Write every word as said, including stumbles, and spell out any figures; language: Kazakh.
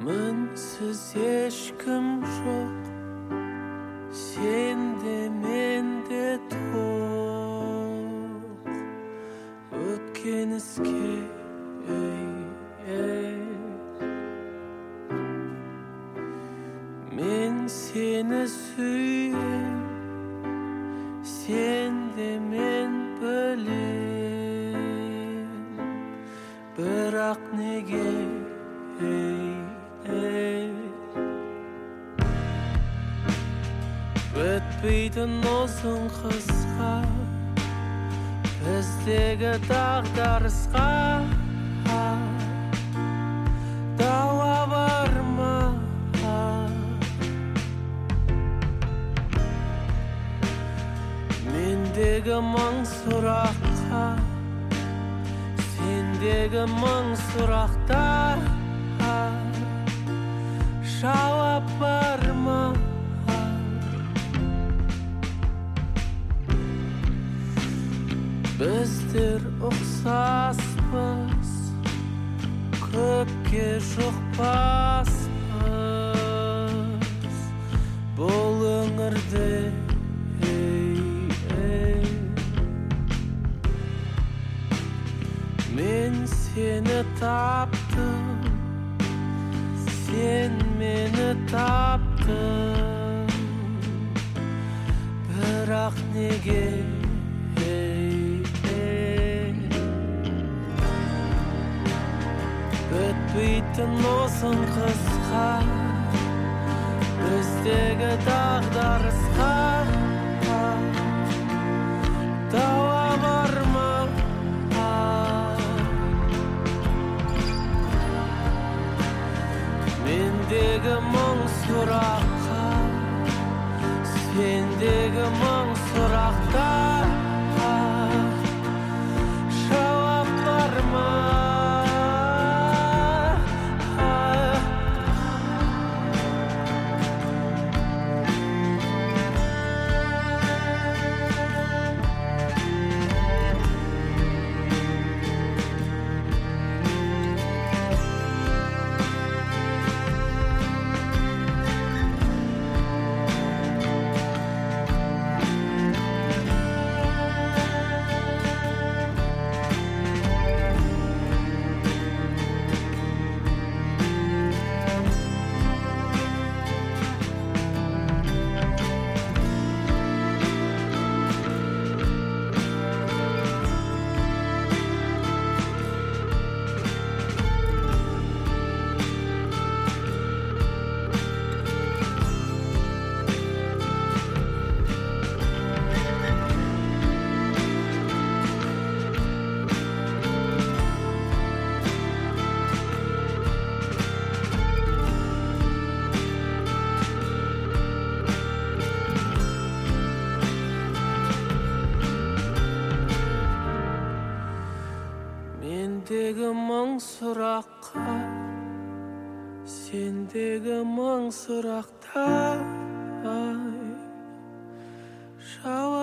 Мінсіз ешкім жоқ, сенде менде тоқ. Өткен іске ей, ей. Мен сені сүйем, сен де мен білем. Бірақ неге ей, ей. Өтпейтін ұзын қысқа, біздегі дағдарысқа дауа бар ма? Мендегі мың сұраққа, сендегі мың сұрақта жауап бар ма? Біздер ұқсаспыз, көпке жұқпаспыз бұл өңірде. Мен сені таптым, сен мені таптың. Бірақ неге ей, ей. Өтпейтін ұзын қысқа, біздегі дағдарысқа дауа бар ма? Мендегі мың сұраққа, сендегі мың сұрақта жауап бар ма? Мендегі мың сұраққа, сендегі мың сұрақта жауап